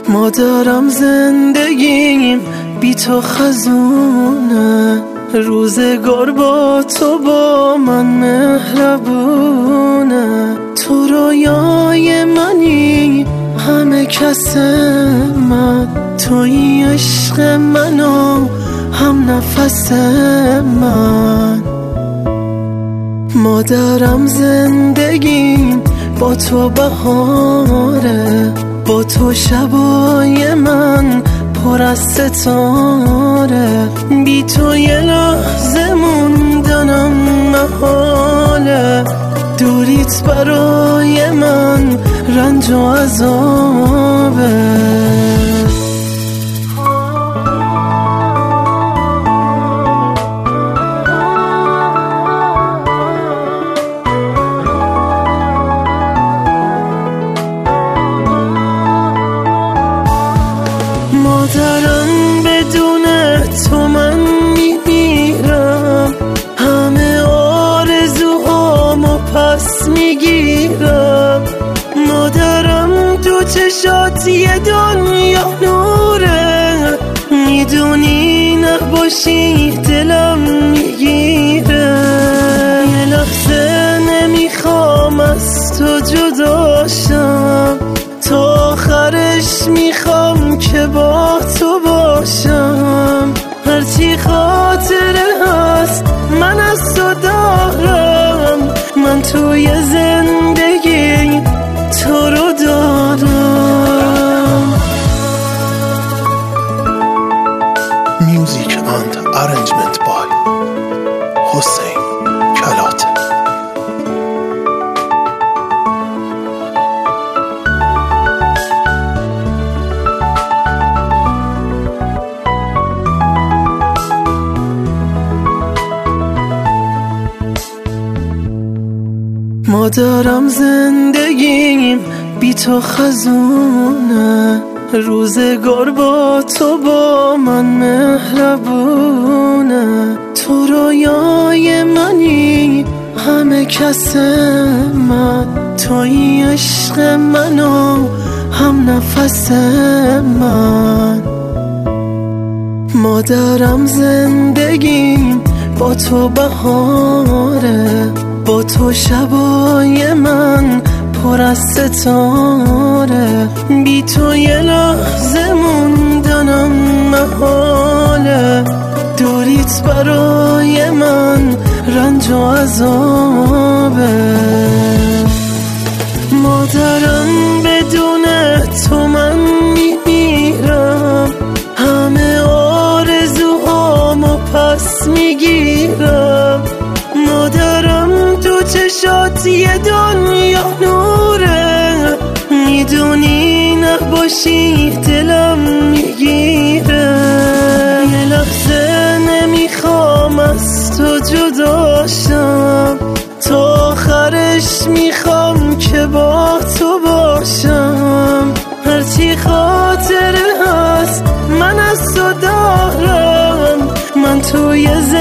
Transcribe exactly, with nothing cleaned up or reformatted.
مادرم زندگیم بی تو خزونه، روزگار با تو با من مهربونه. تو رویای منی همه کس من، توی عشق من و هم نفس من. مادرم زندگیم با تو بهاره، با تو شبای من پر از ستاره. بی تو یه لحظه موندنم محاله، دوریت برای من رنج و عذابه. مادرم بدون تو من میمیرم، همه آرزوهامو پس میگیرم. مادرم تو چشات یه دنیا نوره، میدونی نباشی دلم میگیره. یه لحظه نمیخوام از تو جداشم، تا آخرش میخوام که با تو باشم. هرچی خاطره هست من از تو دارم، من توی زندگی تو رو دارم. Music and arrangement by حسین کلات. مادرم زندگیم بی تو خزونه، روزگار با تو با من مهربونه. تو رویای منی همه کس من، توی عشق من و هم نفس من. مادرم زندگیم با تو بهاره، با تو شبای من پر از ستاره. بی تو یه لحظه موندنم محاله، دوریت برای من رنج و عذابه. مادرم بدون تو من میمیرم، همه آرزوهامو پس میگیرم. مادرم تو چشات یه دنیا نوره، میدونی نباشی دلم میگیره. یه لحظه نمیخوام از تو جداشم، تا آخرش میخوام که با تو باشم. هرچی خاطره هست من از تو دارم، من توی